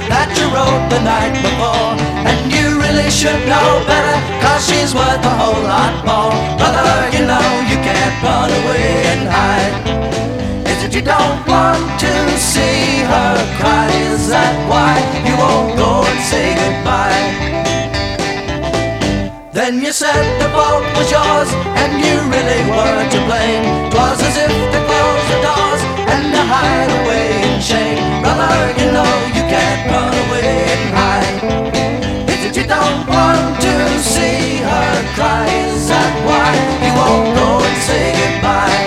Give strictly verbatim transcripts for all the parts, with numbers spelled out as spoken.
that you wrote the night before. And you really should know better, cause she's worth a whole lot more. Brother, you know you can't run away and hide. Is it you don't want to see her cry? Is that why you won't go and say goodbye? Then you said the fault was yours, and you really were to blame. 'Twas as if to close the doors and to hide away in shame. Brother, you know you can't run away and hide. Is it you don't want to see her cry? Is that why you won't go and say goodbye?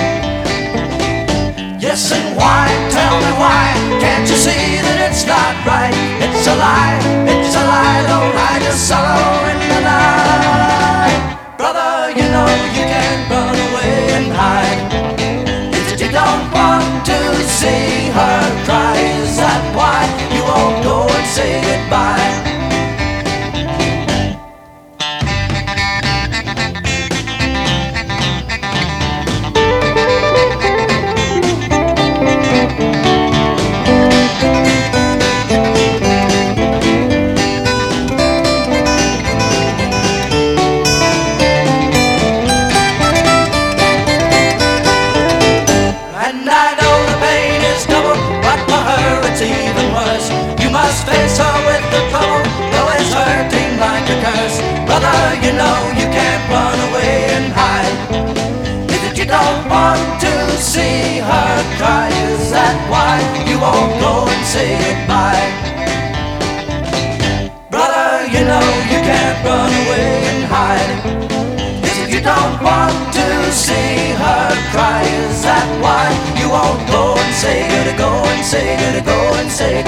Yes, and why? Tell me why? Can't you see that it's not right? It's a lie, it's a lie. Don't hide your sorrow in the night. Brother, you know you can't run away and hide. Is it you don't want to see her cry? Is that why you won't go and say goodbye? Face her with the trouble, though it's hurting like a curse. Brother, you know you can't run away and hide. Is it you don't want to see her cry? Is that why you won't go and say goodbye? Brother, you know you can't run away and hide. Is it you don't want to see her cry? Is that why you won't go and say good, go and say good, go and say